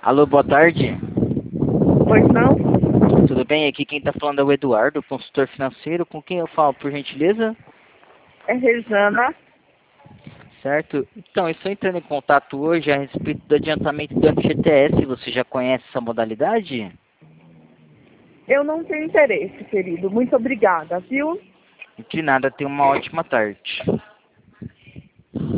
Alô, boa tarde. Pois não? Tudo bem? Aqui quem está falando é o Eduardo, consultor financeiro. Com quem eu falo, por gentileza? É Rejana. Certo? Então, eu estou entrando em contato hoje a respeito do adiantamento do FGTS. Você já conhece essa modalidade? Eu não tenho interesse, querido. Muito obrigada, viu? De nada, tenha uma ótima tarde.